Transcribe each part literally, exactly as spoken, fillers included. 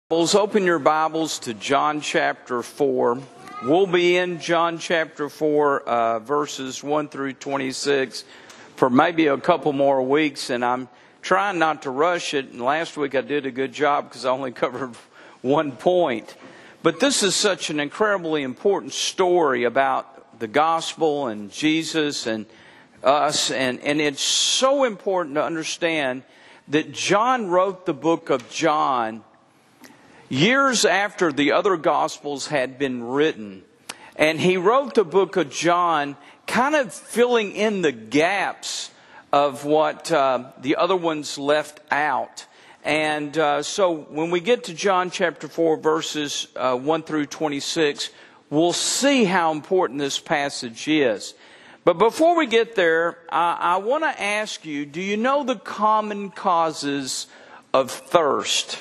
Open your Bibles to John chapter four. We'll be in John chapter four, uh, verses one through twenty-six for maybe a couple more weeks, and I'm trying not to rush it. And last week I did a good job because I only covered one point. But this is such an incredibly important story about the gospel and Jesus and us, and, and it's so important to understand that John wrote the book of John years after the other Gospels had been written. And he wrote the book of John kind of filling in the gaps of what uh, the other ones left out. And uh, so when we get to John chapter four, verses uh, one through twenty-six, we'll see how important this passage is. But before we get there, I, I want to ask you, do you know the common causes of thirst?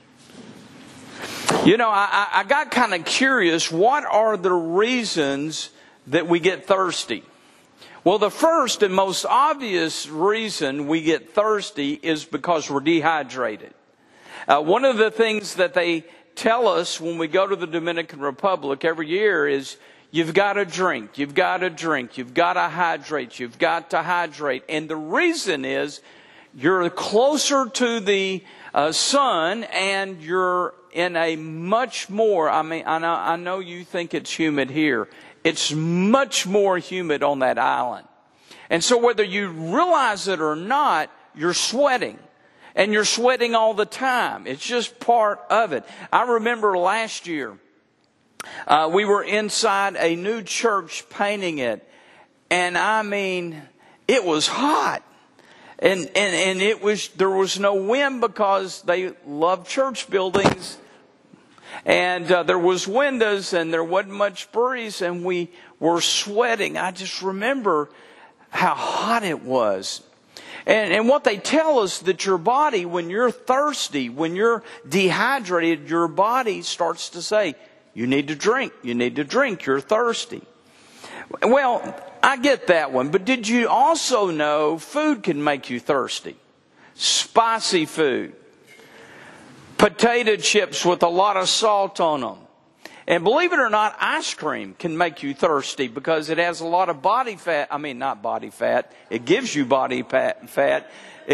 You know, I, I got kind of curious, what are the reasons that we get thirsty? Well, the first and most obvious reason we get thirsty is because we're dehydrated. Uh, one of the things that they tell us when we go to the Dominican Republic every year is, you've got to drink, you've got to drink, you've got to hydrate, you've got to hydrate. And the reason is, you're closer to the uh, sun, and you're in a much more, I mean, I know, I know you think it's humid here. It's much more humid on that island. And so whether you realize it or not, you're sweating. And you're sweating all the time. It's just part of it. I remember last year, uh, we were inside a new church painting it. And I mean, it was hot. And, and, and it was, there was no wind because they love church buildings. And uh, there was windows and there wasn't much breeze, and we were sweating. I just remember how hot it was. And, and what they tell us, that your body, when you're thirsty, when you're dehydrated, your body starts to say, you need to drink, you need to drink, you're thirsty. Well, I get that one, but did you also know food can make you thirsty? Spicy food. Potato chips with a lot of salt on them. And believe it or not, ice cream can make you thirsty because it has a lot of body fat. I mean, not body fat. It gives you body fat.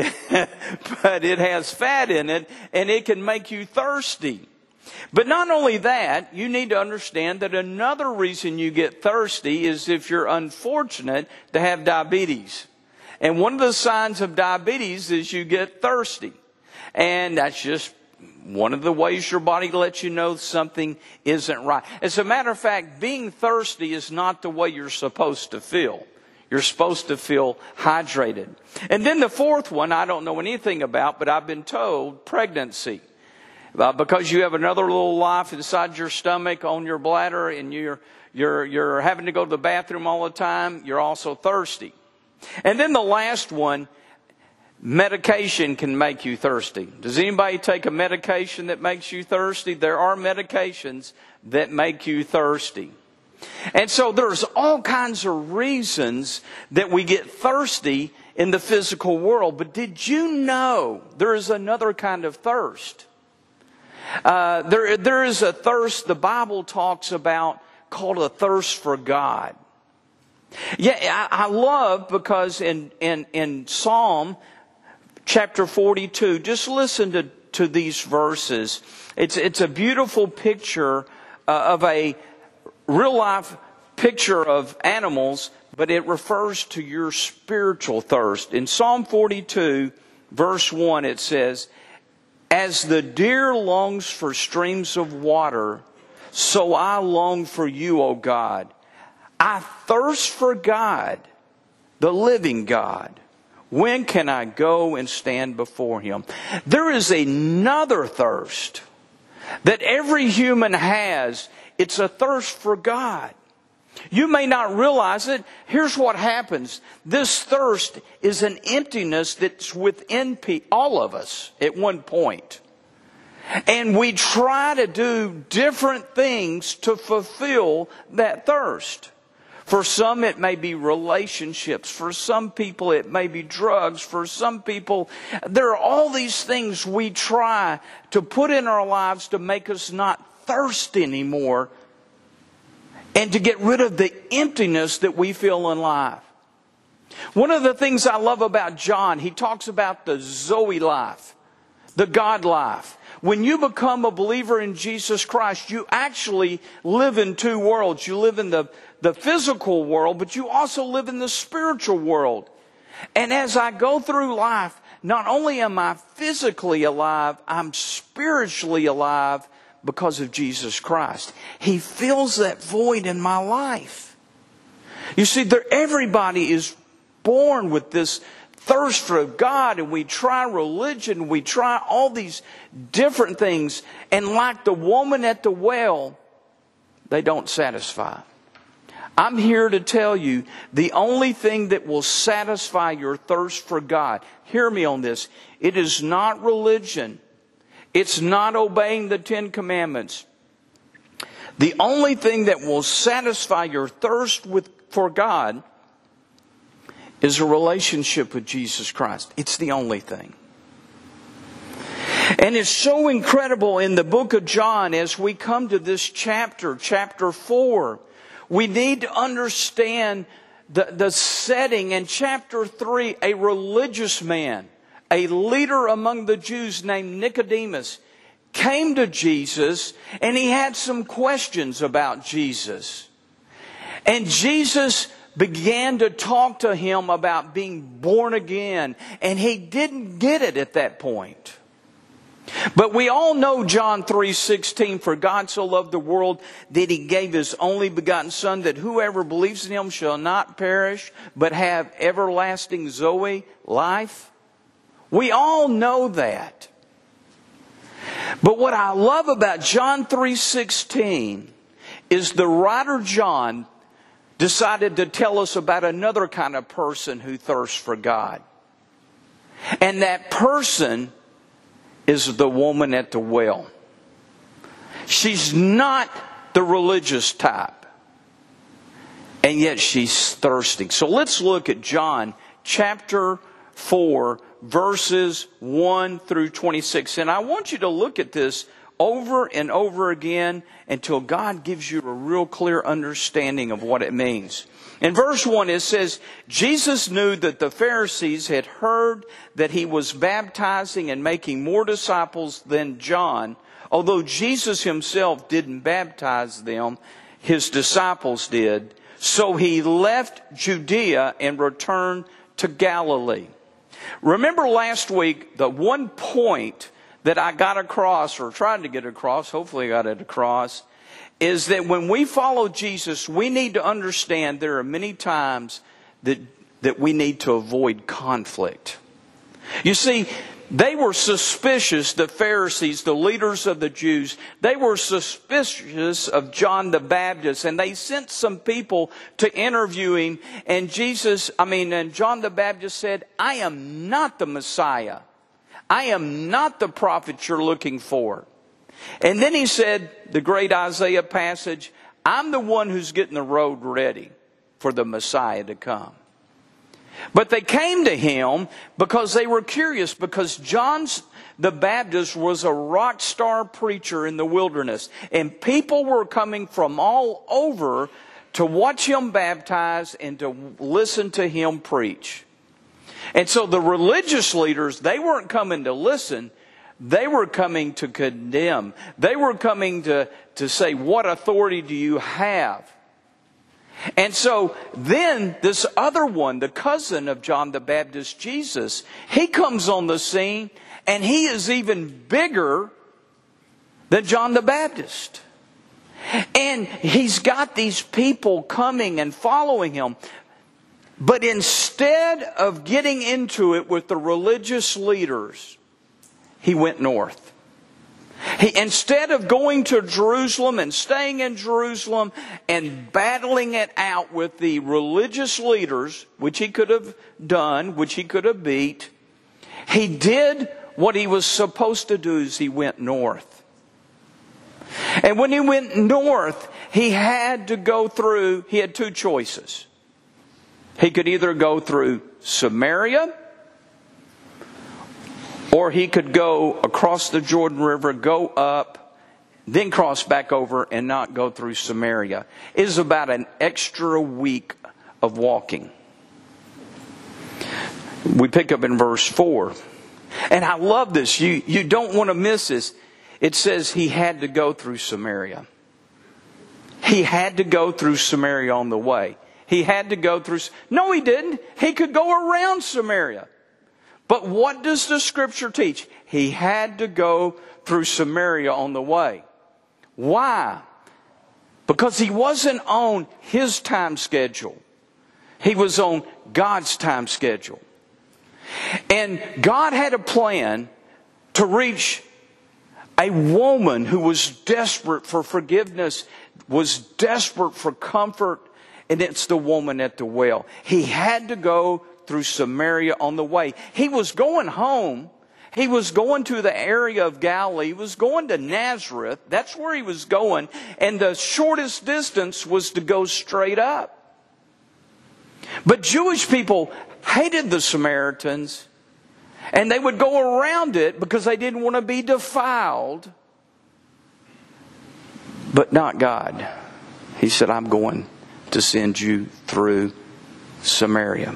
But it has fat in it, and it can make you thirsty. But not only that, you need to understand that another reason you get thirsty is if you're unfortunate to have diabetes. And one of the signs of diabetes is you get thirsty. And that's just one of the ways your body lets you know something isn't right. As a matter of fact, being thirsty is not the way you're supposed to feel. You're supposed to feel hydrated. And then the fourth one, I don't know anything about, but I've been told, pregnancy. Uh, because you have another little life inside your stomach, on your bladder, and you're, you're, you're having to go to the bathroom all the time, you're also thirsty. And then the last one, medication can make you thirsty. Does anybody take a medication that makes you thirsty? There are medications that make you thirsty. And so there's all kinds of reasons that we get thirsty in the physical world. But did you know there is another kind of thirst? Uh, there, there is a thirst the Bible talks about called a thirst for God. Yeah, I, I love because in, in, in Psalm chapter forty-two, just listen to, to these verses. It's, it's a beautiful picture uh, of a real life picture of animals, but it refers to your spiritual thirst. In Psalm forty-two, verse one, it says, as the deer longs for streams of water, so I long for you, O God. I thirst for God, the living God. When can I go and stand before Him? There is another thirst that every human has. It's a thirst for God. You may not realize it. Here's what happens. This thirst is an emptiness that's within all of us at one point. And we try to do different things to fulfill that thirst. For some, it may be relationships. For some people, it may be drugs. For some people, there are all these things we try to put in our lives to make us not thirst anymore and to get rid of the emptiness that we feel in life. One of the things I love about John, he talks about the Zoe life, the God life. When you become a believer in Jesus Christ, you actually live in two worlds. You live in the, the physical world, but you also live in the spiritual world. And as I go through life, not only am I physically alive, I'm spiritually alive because of Jesus Christ. He fills that void in my life. You see, there, everybody is born with this thirst for God, and we try religion, we try all these different things, and like the woman at the well, they don't satisfy. I'm here to tell you, the only thing that will satisfy your thirst for God, hear me on this, it is not religion. It's not obeying the Ten Commandments. The only thing that will satisfy your thirst with, for God is a relationship with Jesus Christ. It's the only thing. And it's so incredible in the book of John as we come to this chapter, chapter four. We need to understand the, the setting. In chapter three, a religious man, a leader among the Jews named Nicodemus, came to Jesus and he had some questions about Jesus. And Jesus began to talk to him about being born again. And he didn't get it at that point. But we all know John three sixteen, for God so loved the world that He gave His only begotten Son, that whoever believes in Him shall not perish, but have everlasting Zoe, life. We all know that. But what I love about John three sixteen is the writer John decided to tell us about another kind of person who thirsts for God. And that person is the woman at the well. She's not the religious type. And yet she's thirsty. So let's look at John chapter four, verses one through twenty-six. And I want you to look at this over and over again until God gives you a real clear understanding of what it means. In verse one it says, Jesus knew that the Pharisees had heard that He was baptizing and making more disciples than John. Although Jesus Himself didn't baptize them, His disciples did. So He left Judea and returned to Galilee. Remember last week, the one point that I got across, or tried to get across, hopefully I got it across, is that when we follow Jesus, we need to understand there are many times that, that we need to avoid conflict. You see, they were suspicious, the Pharisees, the leaders of the Jews, they were suspicious of John the Baptist, and they sent some people to interview him, and Jesus, I mean, and John the Baptist said, I am not the Messiah. I am not the prophet you're looking for. And then he said, the great Isaiah passage, I'm the one who's getting the road ready for the Messiah to come. But they came to him because they were curious, because John the Baptist was a rock star preacher in the wilderness. And people were coming from all over to watch him baptize and to listen to him preach. And so the religious leaders, they weren't coming to listen. They were coming to condemn. They were coming to, to say, what authority do you have? And so then this other one, the cousin of John the Baptist, Jesus, he comes on the scene, and he is even bigger than John the Baptist. And he's got these people coming and following him. But instead of getting into it with the religious leaders, he went north. He, instead of going to Jerusalem and staying in Jerusalem and battling it out with the religious leaders, which he could have done, which he could have beat, he did what he was supposed to do, is he went north. And when he went north, he had to go through, he had two choices. He could either go through Samaria, or he could go across the Jordan River, go up, then cross back over and not go through Samaria. It is about an extra week of walking. We pick up in verse four. And I love this. You, you don't want to miss this. It says he had to go through Samaria. He had to go through Samaria on the way. He had to go through... No, he didn't. He could go around Samaria. But what does the Scripture teach? He had to go through Samaria on the way. Why? Because he wasn't on his time schedule. He was on God's time schedule. And God had a plan to reach a woman who was desperate for forgiveness, was desperate for comfort, and it's the woman at the well. He had to go through Samaria on the way. He was going home. He was going to the area of Galilee. He was going to Nazareth. That's where he was going. And the shortest distance was to go straight up. But Jewish people hated the Samaritans, and they would go around it because they didn't want to be defiled. But not God. He said, I'm going to send you through Samaria.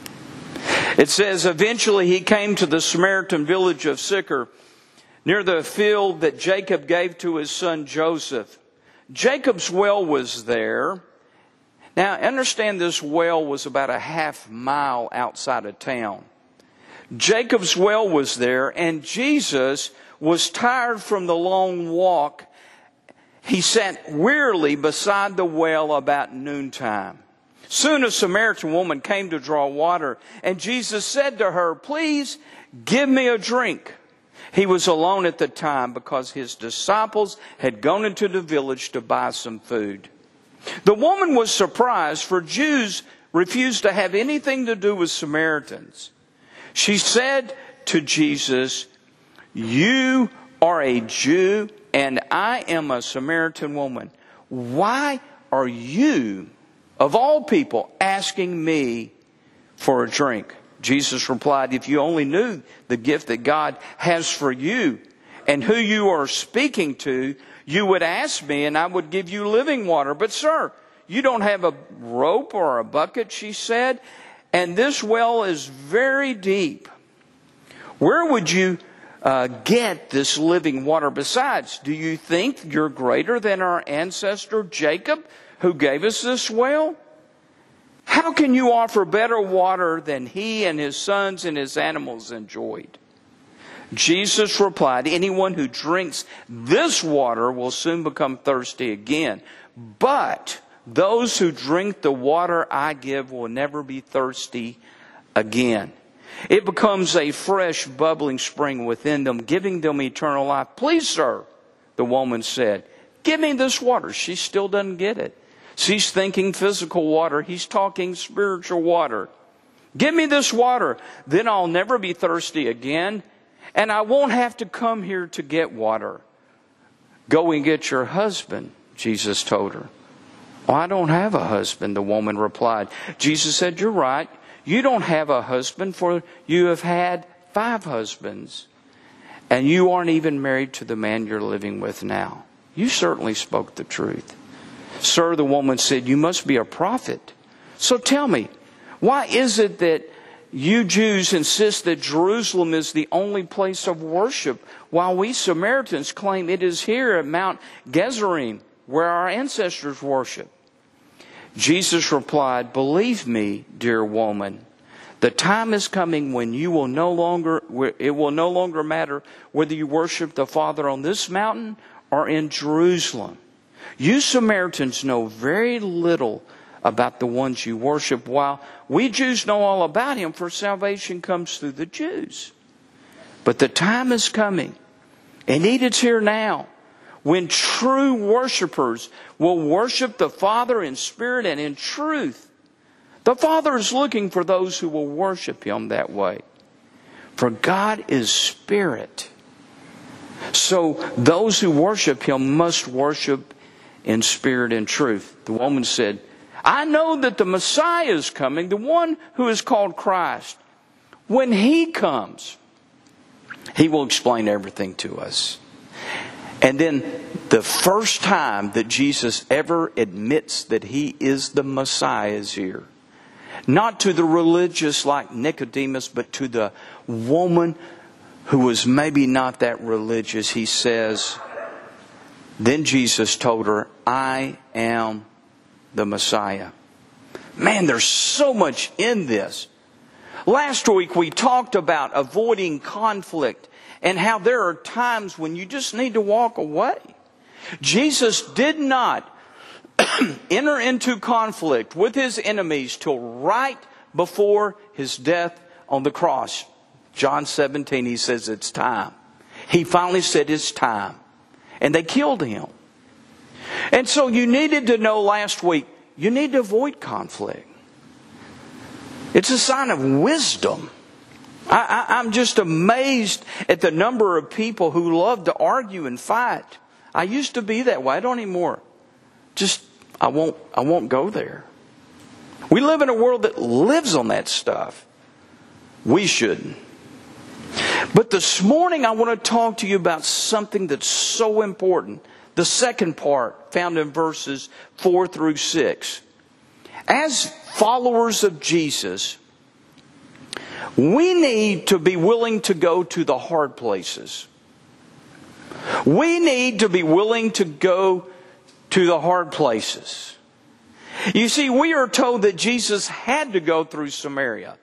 It says, eventually he came to the Samaritan village of Sychar, near the field that Jacob gave to his son Joseph. Jacob's well was there. Now, understand this well was about a half mile outside of town. Jacob's well was there, and Jesus was tired from the long walk. He sat wearily beside the well about noontime. Soon a Samaritan woman came to draw water, and Jesus said to her, please give me a drink. He was alone at the time because his disciples had gone into the village to buy some food. The woman was surprised, for Jews refused to have anything to do with Samaritans. She said to Jesus, you are a Jew and I am a Samaritan woman. Why are you, of all people, asking me for a drink? Jesus replied, if you only knew the gift that God has for you and who you are speaking to, you would ask me and I would give you living water. But sir, you don't have a rope or a bucket, she said, and this well is very deep. Where would you uh, get this living water? Besides, do you think you're greater than our ancestor Jacob, who gave us this well? How can you offer better water than he and his sons and his animals enjoyed? Jesus replied, anyone who drinks this water will soon become thirsty again. But those who drink the water I give will never be thirsty again. It becomes a fresh, bubbling spring within them, giving them eternal life. Please, sir, the woman said, give me this water. She still doesn't get it. She's thinking physical water. He's talking spiritual water. Give me this water. Then I'll never be thirsty again. And I won't have to come here to get water. Go and get your husband, Jesus told her. Oh, I don't have a husband, the woman replied. Jesus said, you're right. You don't have a husband, for you have had five husbands. And you aren't even married to the man you're living with now. You certainly spoke the truth. Sir, the woman said, you must be a prophet. So tell me, why is it that you Jews insist that Jerusalem is the only place of worship, while we Samaritans claim it is here at Mount Gerizim, where our ancestors worship? Jesus replied, believe me, dear woman, the time is coming when you will no longer, it will no longer matter whether you worship the Father on this mountain or in Jerusalem. You Samaritans know very little about the ones you worship, while we Jews know all about him, for salvation comes through the Jews. But the time is coming, and indeed it's here now, when true worshipers will worship the Father in spirit and in truth. The Father is looking for those who will worship him that way. For God is spirit, So those who worship Him must worship in spirit and truth. The woman said, I know that the Messiah is coming, the one who is called Christ. When He comes, He will explain everything to us. And then the first time that Jesus ever admits that He is the Messiah is here. Not to the religious like Nicodemus, but to the woman who was maybe not that religious. He says, then Jesus told her, I am the Messiah. Man, there's so much in this. Last week we talked about avoiding conflict and how there are times when you just need to walk away. Jesus did not enter into conflict with His enemies till right before His death on the cross. John seventeen, He says it's time. He finally said it's time. And they killed Him. And so you needed to know last week, you need to avoid conflict. It's a sign of wisdom. I, I, I'm just amazed at the number of people who love to argue and fight. I used to be that way. I don't anymore. Just, I won't, I won't go there. We live in a world that lives on that stuff. We shouldn't. But this morning I want to talk to you about something that's so important. The second part, found in verses four through six. As followers of Jesus, we need to be willing to go to the hard places. We need to be willing to go to the hard places. You see, we are told that Jesus had to go through Samaria.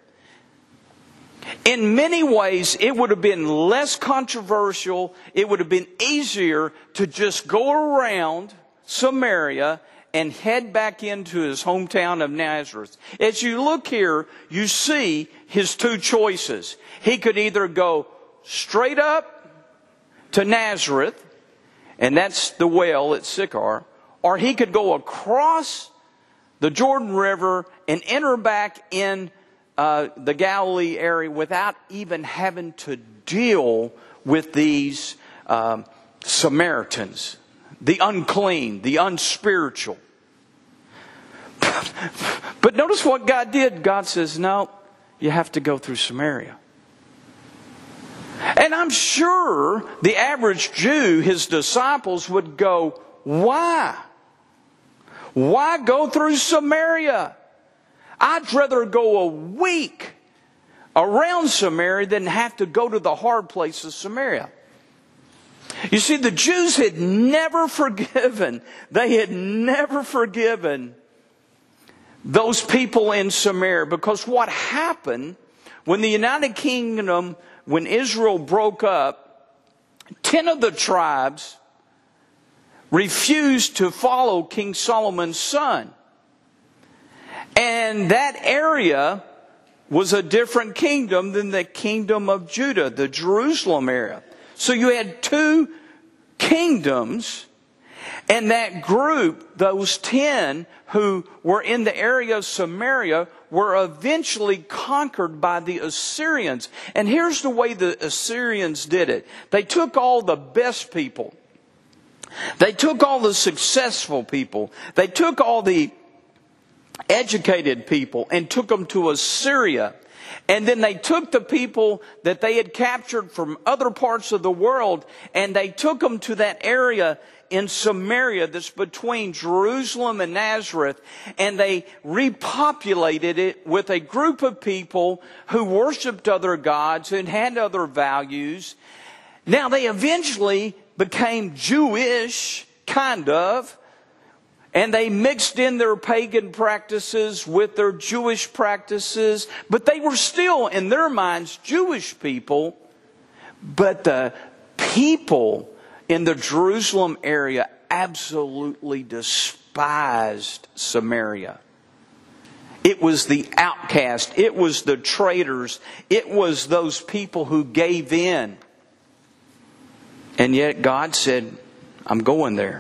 In many ways, it would have been less controversial. It would have been easier to just go around Samaria and head back into His hometown of Nazareth. As you look here, you see His two choices. He could either go straight up to Nazareth, and that's the well at Sychar, or He could go across the Jordan River and enter back in uh, the Galilee area without even having to deal with these um, Samaritans, the unclean, the unspiritual. But notice what God did. God says, no, you have to go through Samaria. And I'm sure the average Jew, His disciples, would go, why? Why go through Samaria? I'd rather go a week around Samaria than have to go to the hard place of Samaria. You see, the Jews had never forgiven, they had never forgiven those people in Samaria, because what happened when the United Kingdom, when Israel broke up, ten of the tribes refused to follow King Solomon's son. And that area was a different kingdom than the kingdom of Judah, the Jerusalem area. So you had two kingdoms, and that group, those ten who were in the area of Samaria, were eventually conquered by the Assyrians. And here's the way the Assyrians did it. They took all the best people. They took all the successful people. They took all the educated people and took them to Assyria. And then they took the people that they had captured from other parts of the world, and they took them to that area in Samaria that's between Jerusalem and Nazareth, and they repopulated it with a group of people who worshiped other gods and had other values. Now they eventually became Jewish, kind of, and they mixed in their pagan practices with their Jewish practices, but they were still, in their minds, Jewish people. But the people in the Jerusalem area absolutely despised Samaria. It was the outcast. It was the traitors. It was those people who gave in. And yet God said, I'm going there.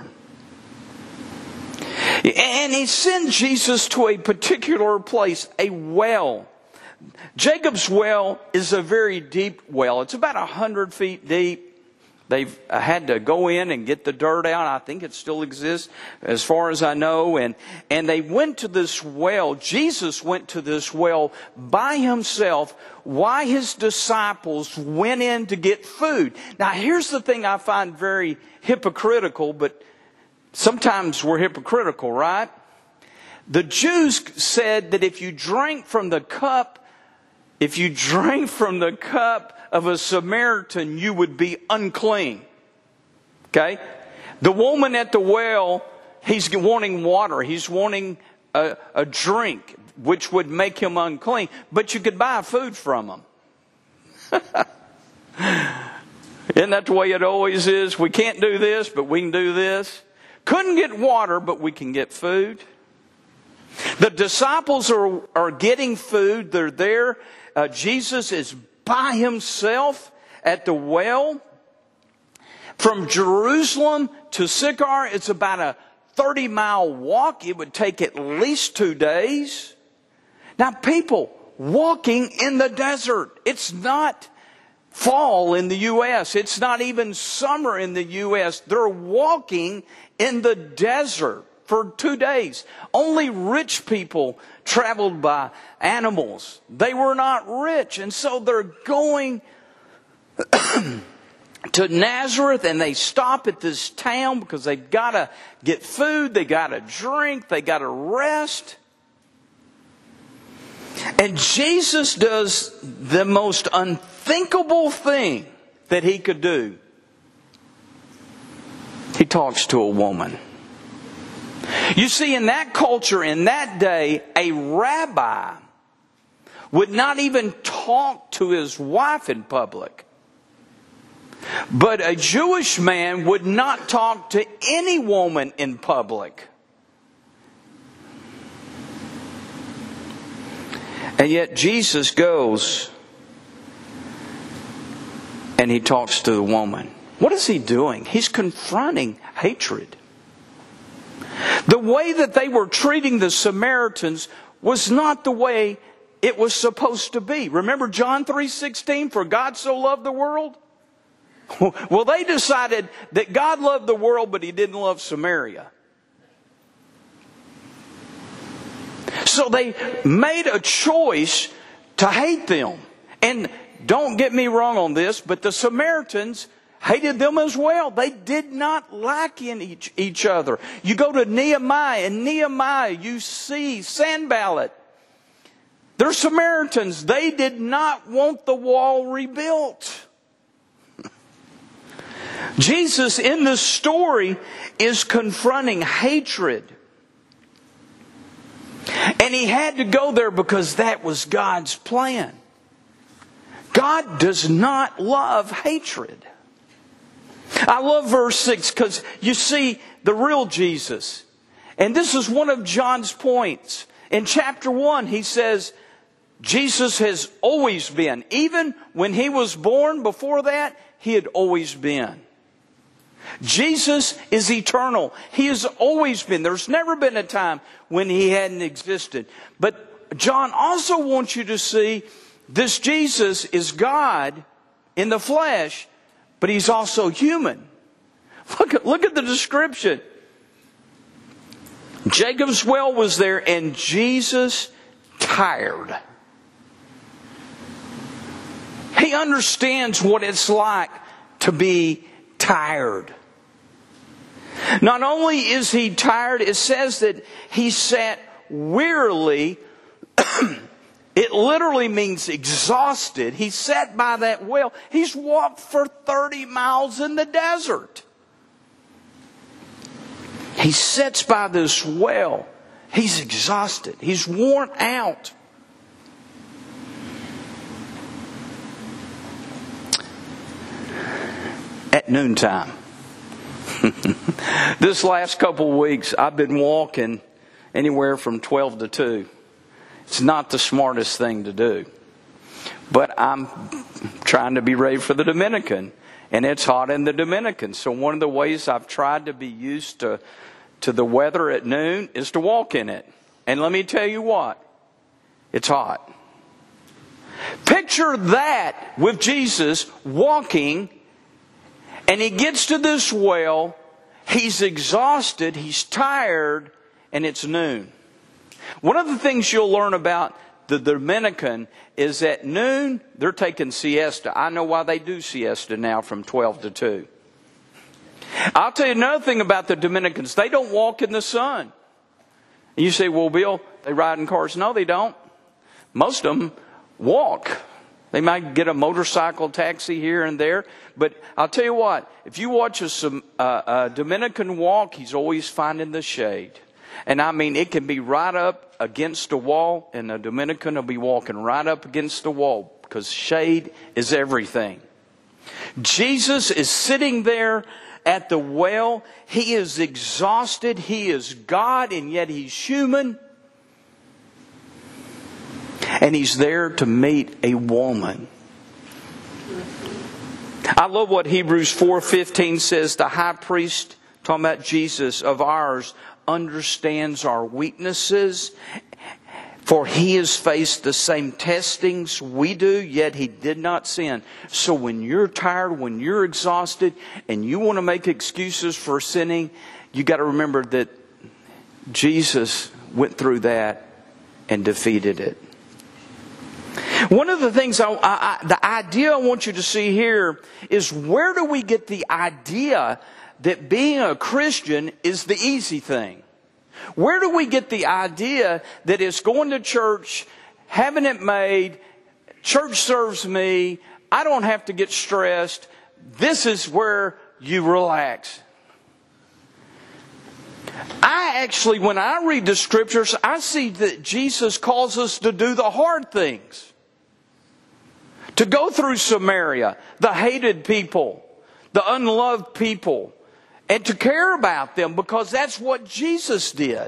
And He sent Jesus to a particular place, a well. Jacob's well is a very deep well. It's about a hundred feet deep. They've had to go in and get the dirt out. I think it still exists as far as I know. And, and they went to this well. Jesus went to this well by himself while his disciples went in to get food. Now here's the thing I find very hypocritical, but sometimes we're hypocritical, right? The Jews said that if you drank from the cup, if you drank from the cup of a Samaritan, you would be unclean. Okay? The woman at the well, he's wanting water. He's wanting a, a drink, which would make him unclean. But you could buy food from him. Isn't that the way it always is? We can't do this, but we can do this. Couldn't get water, but we can get food. The disciples are, are getting food. They're there. Uh, Jesus is by himself at the well. From Jerusalem to Sychar, it's about a thirty mile walk. It would take at least two days. Now people walking in the desert. It's not fall in the U S It's not even summer in the U S They're walking in the desert for two days. Only rich people traveled by animals. They were not rich. And so they're going to Nazareth, and they stop at this town because they've got to get food, they got to drink, they got to rest. And Jesus does the most unthinkable thing that he could do. He talks to a woman. You see, in that culture, in that day, a rabbi would not even talk to his wife in public. But a Jewish man would not talk to any woman in public. And yet Jesus goes and he talks to the woman. What is he doing? He's confronting hatred. The way that they were treating the Samaritans was not the way it was supposed to be. Remember John three sixteen, for God so loved the world? Well, they decided that God loved the world, but he didn't love Samaria. So they made a choice to hate them. And don't get me wrong on this, but the Samaritans hated them as well. They did not like in each, each other. You go to Nehemiah, and Nehemiah, you see Sanballat. They're Samaritans. They did not want the wall rebuilt. Jesus in this story is confronting hatred. And he had to go there because that was God's plan. God does not love hatred. I love verse six because you see the real Jesus. And this is one of John's points. In chapter one, he says, Jesus has always been. Even when he was born, before that, he had always been. Jesus is eternal. He has always been. There's never been a time when he hadn't existed. But John also wants you to see this Jesus is God in the flesh, but he's also human. Look at, look at the description. Jacob's well was there, and Jesus tired. He understands what it's like to be tired. Not only is he tired, it says that he sat wearily. It literally means exhausted. He sat by that well. He's walked for thirty miles in the desert. He sits by this well. He's exhausted. He's worn out. At noontime. This last couple of weeks, I've been walking anywhere from twelve to two. It's not the smartest thing to do. But I'm trying to be ready for the Dominican. And it's hot in the Dominican. So one of the ways I've tried to be used to, to the weather at noon is to walk in it. And let me tell you what. It's hot. Picture that with Jesus walking And he gets to this well. He's exhausted. He's tired. And it's noon. One of the things you'll learn about the Dominican is at noon, they're taking siesta. I know why they do siesta now from twelve to two. I'll tell you another thing about the Dominicans. They don't walk in the sun. And you say, well, Bill, they ride in cars. No, they don't. Most of them walk. They might get a motorcycle taxi here and there. But I'll tell you what, if you watch a, uh, a Dominican walk, he's always finding the shade. And I mean, it can be right up against a wall, and a Dominican will be walking right up against the wall because shade is everything. Jesus is sitting there at the well. He is exhausted. He is God, and yet He's human. And He's there to meet a woman. I love what Hebrews four fifteen says. The high priest, talking about Jesus, of ours, understands our weaknesses, for He has faced the same testings we do, yet He did not sin. So when you're tired, when you're exhausted, and you want to make excuses for sinning, you got to remember that Jesus went through that and defeated it. One of the things, I, I, I, the idea I want you to see here is, where do we get the idea that being a Christian is the easy thing? Where do we get the idea that it's going to church, having it made, church serves me, I don't have to get stressed, this is where you relax? I actually, when I read the Scriptures, I see that Jesus calls us to do the hard things. To go through Samaria, the hated people, the unloved people, and to care about them, because that's what Jesus did.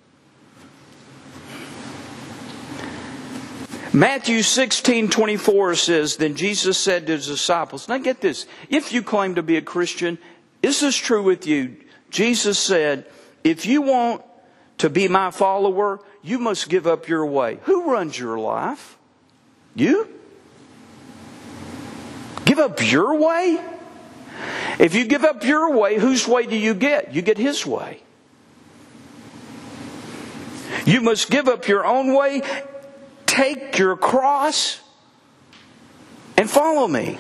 Matthew sixteen twenty-four says, then Jesus said to His disciples, now get this, if you claim to be a Christian, is this true with you? Jesus said, if you want to be my follower, you must give up your way. Who runs your life? You? Give up your way? If you give up your way, whose way do you get? You get His way. You must give up your own way, take your cross, and follow me.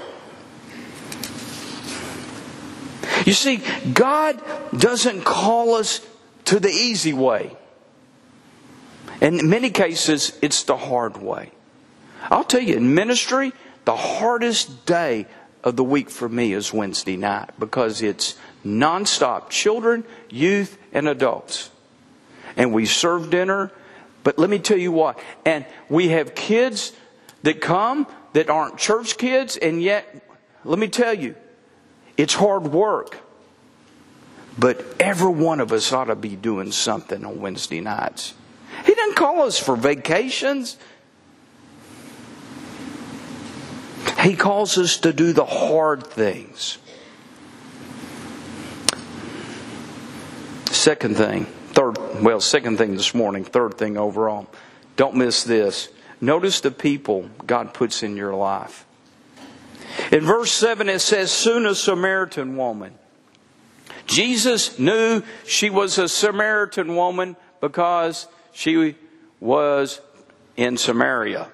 You see, God doesn't call us to the easy way. In many cases, it's the hard way. I'll tell you, in ministry, the hardest day of the week for me is Wednesday night, because it's nonstop children, youth, and adults. And we serve dinner. But let me tell you what, and we have kids that come that aren't church kids, and yet, let me tell you, it's hard work. But every one of us ought to be doing something on Wednesday nights. He didn't call us for vacations. He calls us to do the hard things. Second thing, third, well, second thing this morning, third thing overall. Don't miss this. Notice the people God puts in your life. In verse seven it says, soon a Samaritan woman. Jesus knew she was a Samaritan woman because she was in Samaria.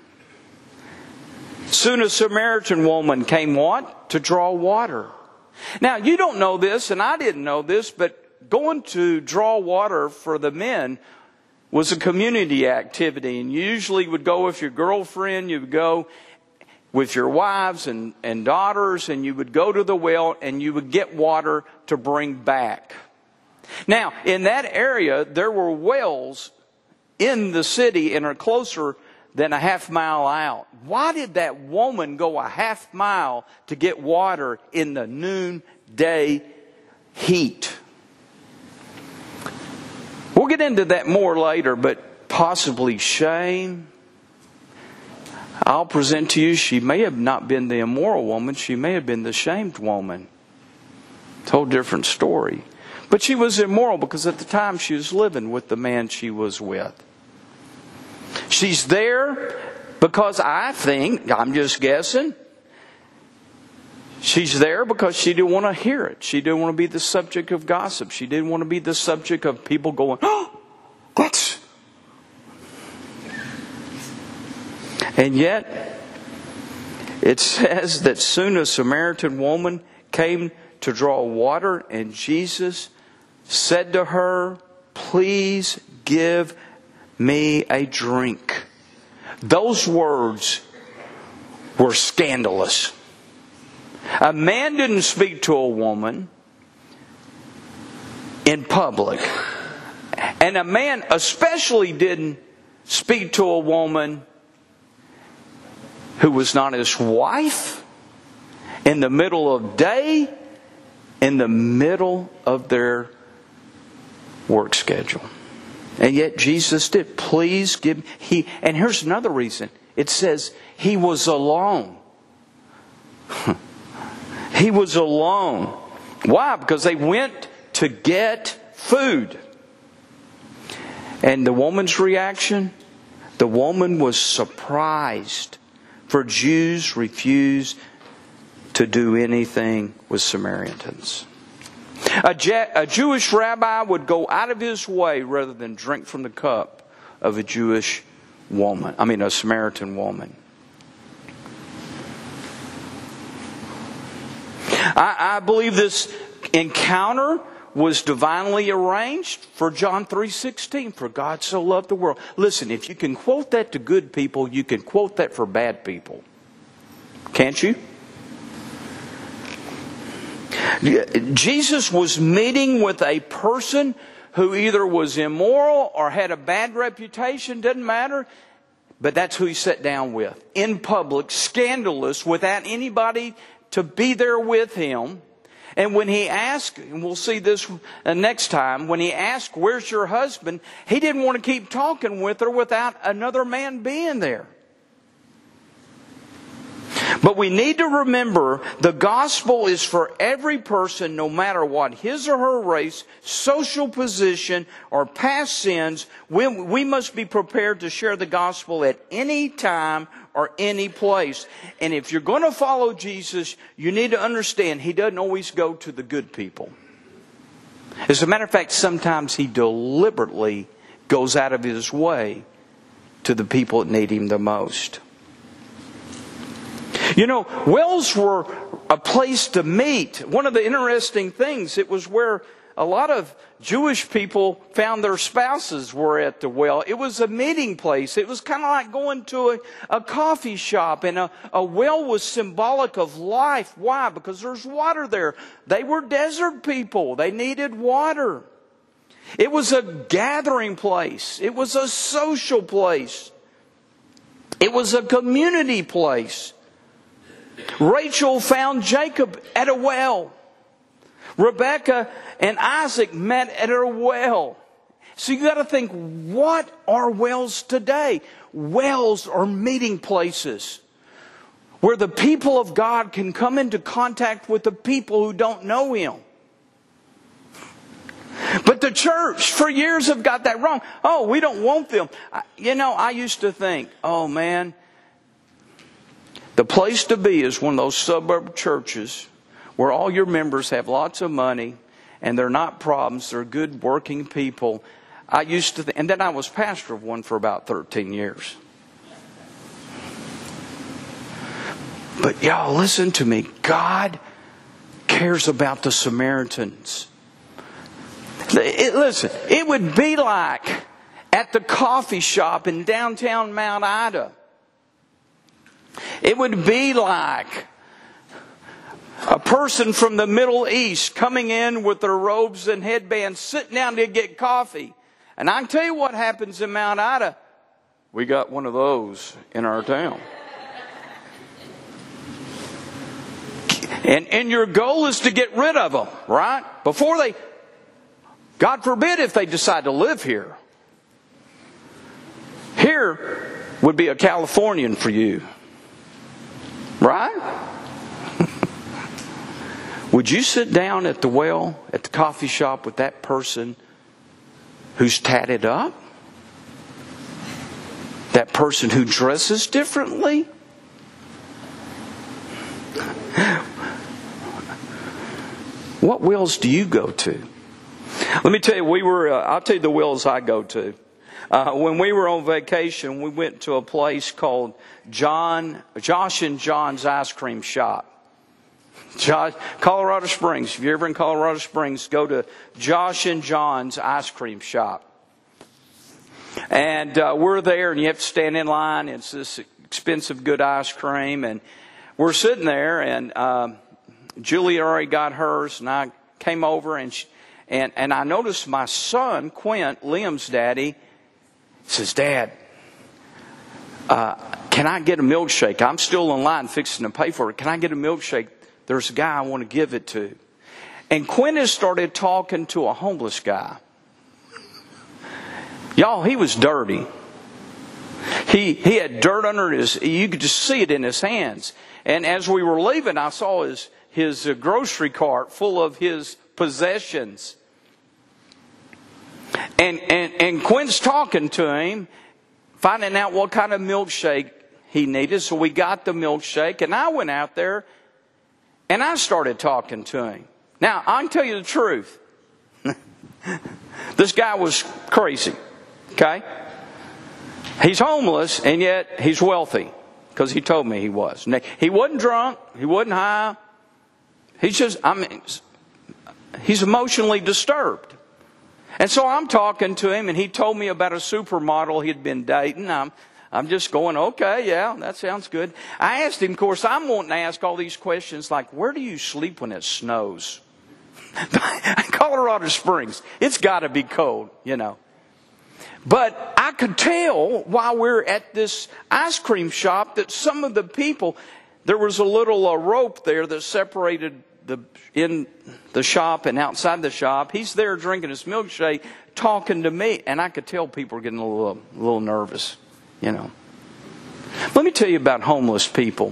Soon a Samaritan woman came what? To draw water. Now, you don't know this, and I didn't know this, but going to draw water for the men was a community activity. And you usually would go with your girlfriend, you would go with your wives and, and daughters, and you would go to the well and you would get water to bring back. Now, in that area, there were wells in the city and are closer than a half mile out. Why did that woman go a half mile to get water in the noonday heat? We'll get into that more later, but possibly shame. I'll present to you, she may have not been the immoral woman. She may have been the shamed woman. It's a whole different story. But she was immoral because at the time she was living with the man she was with. She's there because I think, I'm just guessing, She's there because she didn't want to hear it. She didn't want to be the subject of gossip. She didn't want to be the subject of people going, oh, that's... And yet, it says that soon a Samaritan woman came to draw water, and Jesus said to her, please give me a drink. Those words were scandalous. A man didn't speak to a woman in public. And a man especially didn't speak to a woman who was not his wife, in the middle of day, in the middle of their work schedule. And yet Jesus did. Please give... He, and here's another reason. It says he was alone. He was alone. Why? Because they went to get food. And the woman's reaction? The woman was surprised. For Jews refused to do anything with Samaritans. A, Je- a Jewish rabbi would go out of his way rather than drink from the cup of a Jewish woman. I mean, a Samaritan woman. I, I believe this encounter was divinely arranged for John three sixteen. For God so loved the world. Listen, if you can quote that to good people, you can quote that for bad people. Can't you? Jesus was meeting with a person who either was immoral or had a bad reputation. Doesn't matter. But that's who he sat down with. In public, scandalous, without anybody to be there with him. And when he asked, and we'll see this next time, when he asked, where's your husband? He didn't want to keep talking with her without another man being there. But we need to remember the gospel is for every person, no matter what his or her race, social position, or past sins. We, we must be prepared to share the gospel at any time or any place. And if you're going to follow Jesus, you need to understand He doesn't always go to the good people. As a matter of fact, sometimes He deliberately goes out of His way to the people that need Him the most. You know, wells were a place to meet. One of the interesting things, it was where a lot of Jewish people found their spouses were at the well. It was a meeting place. It was kind of like going to a, a coffee shop. And a, a well was symbolic of life. Why? Because there's water there. They were desert people. They needed water. It was a gathering place. It was a social place. It was a community place. Rachel found Jacob at a well. Rebecca and Isaac met at a well. So you got to think, what are wells today? Wells are meeting places where the people of God can come into contact with the people who don't know Him. But the church for years have got that wrong. Oh, we don't want them. You know, I used to think, oh man, the place to be is one of those suburb churches where all your members have lots of money and they're not problems. They're good working people. I used to, th- and then I was pastor of one for about thirteen years. But y'all, listen to me. God cares about the Samaritans. It, listen, it would be like at the coffee shop in downtown Mount Ida. It would be like a person from the Middle East coming in with their robes and headbands, sitting down to get coffee. And I can tell you what happens in Mount Ida. We got one of those in our town. And, and your goal is to get rid of them, right? Before they, God forbid if they decide to live here. Here would be a Californian for you. Right? Would you sit down at the well, at the coffee shop with that person who's tatted up? That person who dresses differently? What wells do you go to? Let me tell you, we were, uh, I'll tell you the wells I go to. Uh, when we were on vacation, we went to a place called John, Josh and John's Ice Cream Shop. Josh, Colorado Springs. If you're ever in Colorado Springs, go to Josh and John's Ice Cream Shop. And uh, we're there, and you have to stand in line. It's this expensive, good ice cream. And we're sitting there, and um, Julie already got hers, and I came over, and she, and, and I noticed my son, Quint, Liam's daddy, says, Dad, uh, can I get a milkshake? I'm still in line fixing to pay for it. Can I get a milkshake? There's a guy I want to give it to. And Quint has started talking to a homeless guy. Y'all, he was dirty. He he had dirt under his, you could just see it in his hands. And as we were leaving, I saw his, his grocery cart full of his possessions. And, and, and Quint's talking to him, finding out what kind of milkshake he needed. So we got the milkshake, and I went out there, and I started talking to him. Now, I can tell you the truth. This guy was crazy, okay? He's homeless, and yet he's wealthy, because he told me he was. He wasn't drunk. He wasn't high. He's just, I mean, he's emotionally disturbed. And so I'm talking to him, and he told me about a supermodel he'd been dating. I'm, I'm just going, okay, yeah, that sounds good. I asked him, of course, I'm wanting to ask all these questions like, where do you sleep when it snows? Colorado Springs, it's got to be cold, you know. But I could tell while we're at this ice cream shop that some of the people, there was a little uh, rope there that separated the in the shop and outside the shop. He's there drinking his milkshake, talking to me, and I could tell people were getting a little, a little nervous, you know. Let me tell you about homeless people.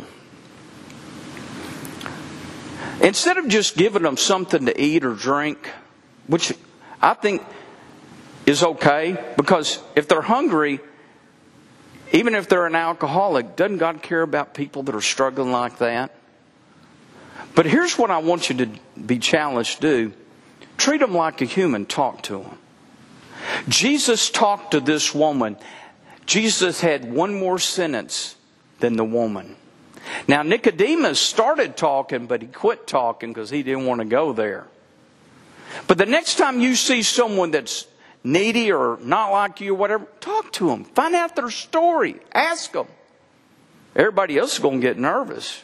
Instead of just giving them something to eat or drink, which I think is okay, because if they're hungry, even if they're an alcoholic, doesn't God care about people that are struggling like that? But here's what I want you to be challenged to do. Treat them like a human. Talk to them. Jesus talked to this woman. Jesus had one more sentence than the woman. Now, Nicodemus started talking, but he quit talking because he didn't want to go there. But the next time you see someone that's needy or not like you or whatever, talk to them. Find out their story. Ask them. Everybody else is going to get nervous.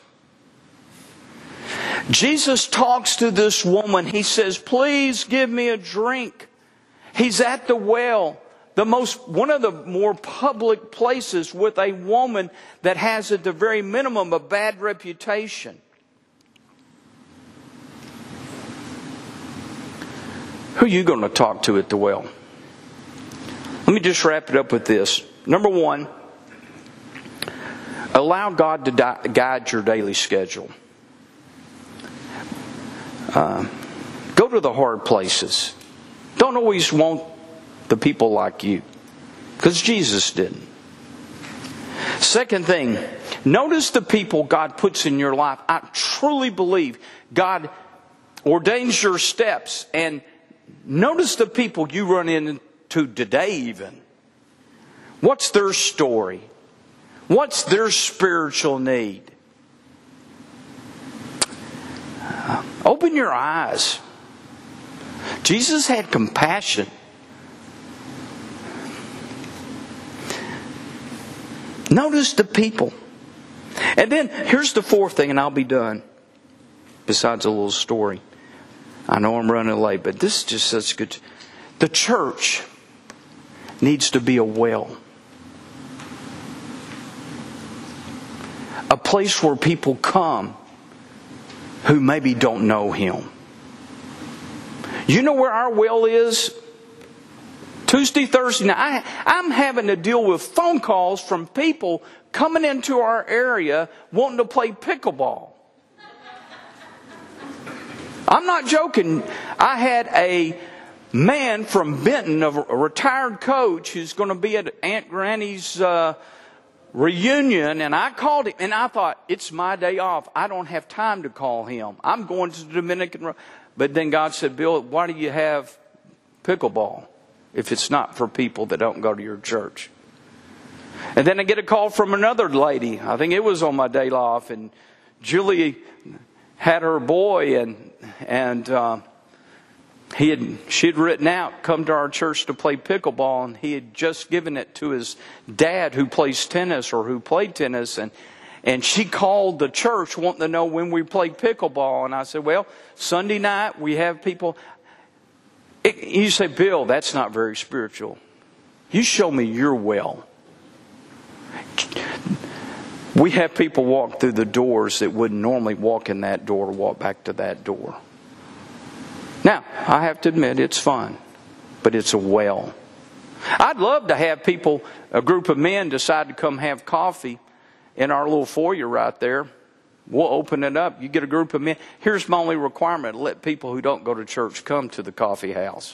Jesus talks to this woman. He says, please give me a drink. He's at the well, the most, one of the more public places, with a woman that has at the very minimum a bad reputation. Who are you going to talk to at the well? Let me just wrap it up with this. Number one, allow God to di- guide your daily schedule. Uh, go to the hard places. Don't always want the people like you, because Jesus didn't. Second thing, notice the people God puts in your life. I truly believe God ordains your steps, and notice the people you run into today even. What's their story? What's their spiritual need? Open your eyes. Jesus had compassion. Notice the people. And then here's the fourth thing, and I'll be done. Besides a little story. I know I'm running late, but this is just such good. The church needs to be a well. A place where people come who maybe don't know Him. You know where our well is? Tuesday, Thursday night. I, I'm having to deal with phone calls from people coming into our area wanting to play pickleball. I'm not joking. I had a man from Benton, a retired coach, who's going to be at Aunt Granny's uh, reunion, and I called him, and I thought, it's my day off. I don't have time to call him. I'm going to the Dominican. But then God said, Bill, why do you have pickleball if it's not for people that don't go to your church? And then I get a call from another lady. I think it was on my day off. And Julie had her boy, and and uh, he had she had written out, come to our church to play pickleball. And he had just given it to his dad who plays tennis or who played tennis. And And she called the church wanting to know when we played pickleball. And I said, well, Sunday night we have people. It, you say, Bill, that's not very spiritual. You show me your well. We have people walk through the doors that wouldn't normally walk in that door or walk back to that door. Now, I have to admit, it's fun, but it's a well. I'd love to have people, a group of men, decide to come have coffee in our little foyer right there. We'll open it up. You get a group of men. Here's my only requirement. Let people who don't go to church come to the coffee house.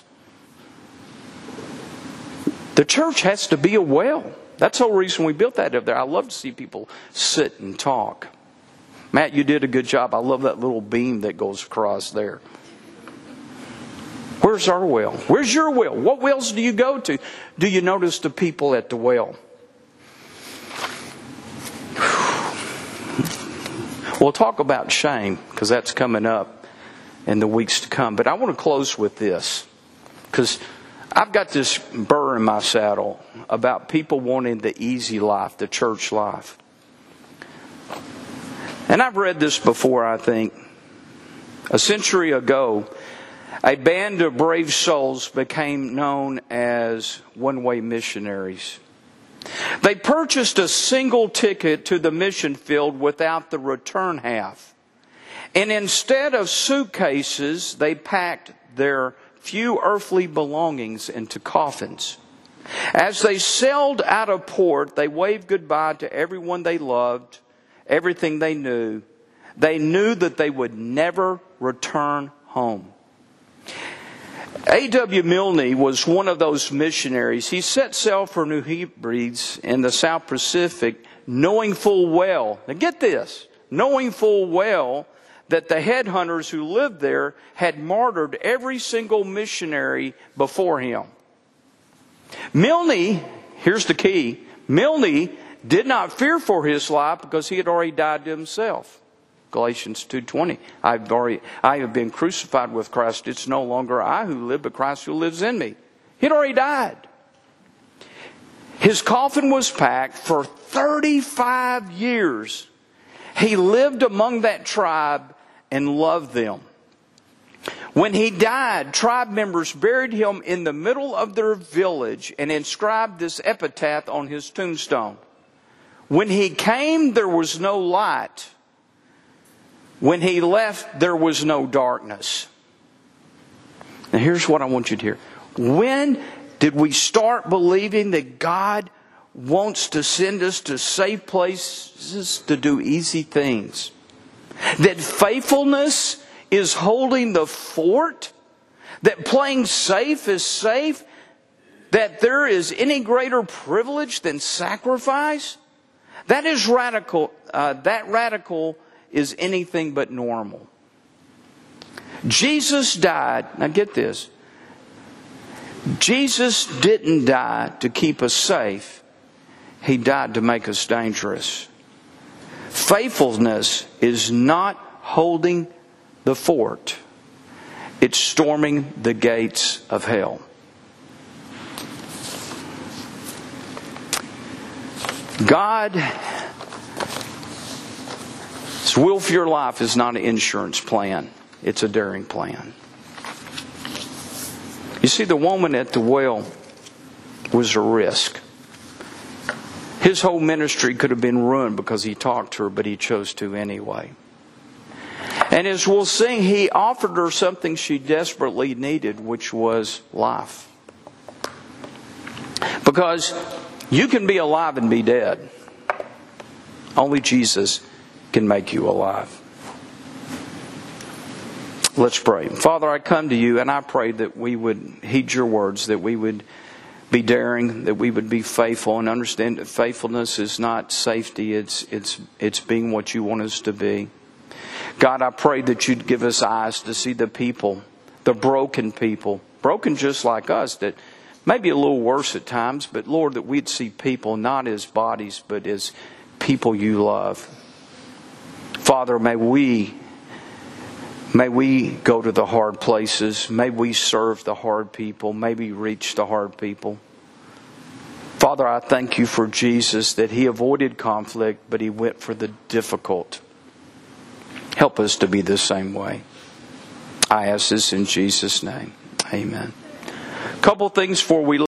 The church has to be a well. That's the whole reason we built that up there. I love to see people sit and talk. Matt, you did a good job. I love that little beam that goes across there. Where's our well? Where's your well? What wells do you go to? Do you notice the people at the well? We'll talk about shame because that's coming up in the weeks to come. But I want to close with this because I've got this burr in my saddle about people wanting the easy life, the church life. And I've read this before, I think. A century ago, a band of brave souls became known as one-way missionaries. They purchased a single ticket to the mission field without the return half. And instead of suitcases, they packed their few earthly belongings into coffins. As they sailed out of port, they waved goodbye to everyone they loved, everything they knew. They knew that they would never return home. A W Milne was one of those missionaries. He set sail for New Hebrides in the South Pacific, knowing full well, now get this, knowing full well that the headhunters who lived there had martyred every single missionary before him. Milne, here's the key, Milne did not fear for his life because he had already died to himself. Galatians two twenty. I've already, I have been crucified with Christ. It's no longer I who live, but Christ who lives in me. He'd already died. His coffin was packed for thirty-five years. He lived among that tribe and loved them. When he died, tribe members buried him in the middle of their village and inscribed this epitaph on his tombstone. When he came, there was no light. When he left, there was no darkness. Now here's what I want you to hear. When did we start believing that God wants to send us to safe places to do easy things? That faithfulness is holding the fort? That playing safe is safe? That there is any greater privilege than sacrifice? That is radical. Uh, that radical is anything but normal. Jesus died. Now get this. Jesus didn't die to keep us safe. He died to make us dangerous. Faithfulness is not holding the fort. It's storming the gates of hell. God's will for your life is not an insurance plan. It's a daring plan. You see, the woman at the well was a risk. His whole ministry could have been ruined because he talked to her, but he chose to anyway. And as we'll see, he offered her something she desperately needed, which was life. Because you can be alive and be dead. Only Jesus can make you alive. Let's pray. Father, I come to you and I pray that we would heed your words, that we would be daring, that we would be faithful and understand that faithfulness is not safety, it's it's it's being what you want us to be. God, I pray that you'd give us eyes to see the people, the broken people, broken just like us, that maybe a little worse at times, but Lord, that we'd see people not as bodies, but as people you love. Father, may we, may we go to the hard places. May we serve the hard people. May we reach the hard people. Father, I thank you for Jesus, that He avoided conflict, but He went for the difficult. Help us to be the same way. I ask this in Jesus' name. Amen. A couple things before we